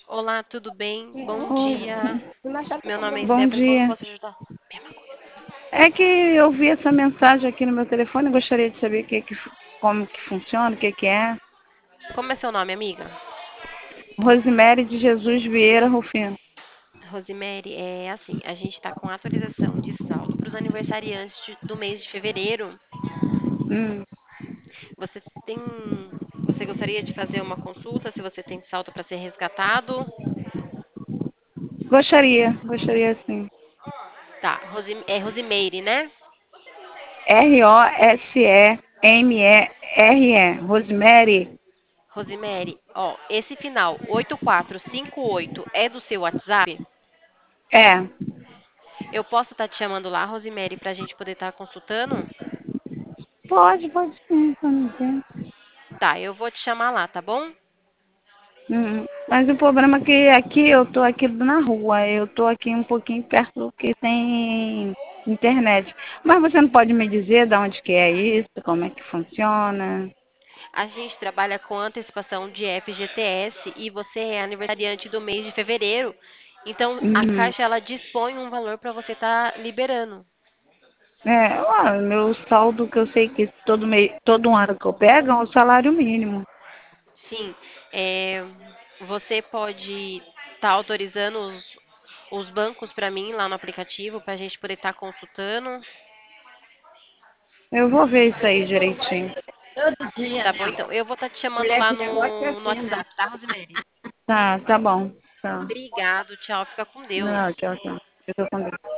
Olá, tudo bem? Bom Oi, dia. Meu nome é bom Stephanie, como dia. posso ajudar? Mesma coisa. É que eu vi essa mensagem aqui no meu telefone e gostaria de saber como que funciona, o que é. Como é seu nome, amiga? Rosemary de Jesus Vieira Rufino. Rosemary, é assim, a gente está com atualização de saldo para os aniversariantes do mês de fevereiro. Hum, Você tem, você gostaria de fazer uma consulta se você tem saldo para ser resgatado? gostaria sim. Tá, é Rosemary, né? Rosemere, Rosemary. Rosemary, ó, esse final 8458 é do seu WhatsApp? É, Eu posso estar te chamando lá, Rosemary, para a gente poder estar consultando? pode sim, tá me vendo. Tá, eu vou te chamar lá, tá bom? Mas o problema é que aqui eu tô aqui na rua, eu tô aqui um pouquinho perto do que tem internet. Mas você não pode me dizer de onde que é isso, como é que funciona? A gente trabalha com antecipação de FGTS e você é aniversariante do mês de fevereiro. Então, a Uhum. Caixa ela dispõe um valor para você estar liberando. Meu saldo que eu sei que todo mês, todo ano que eu pego é um salário mínimo. Sim, é, você pode estar autorizando os bancos para mim lá no aplicativo para a gente poder estar consultando. Eu vou ver isso aí direitinho. Tá bom? Então, eu vou estar te chamando lá no WhatsApp, tá, Rosemary? Tá bom. Tá. Obrigado, tchau, fica com Deus. Não, tchau. Fica com Deus.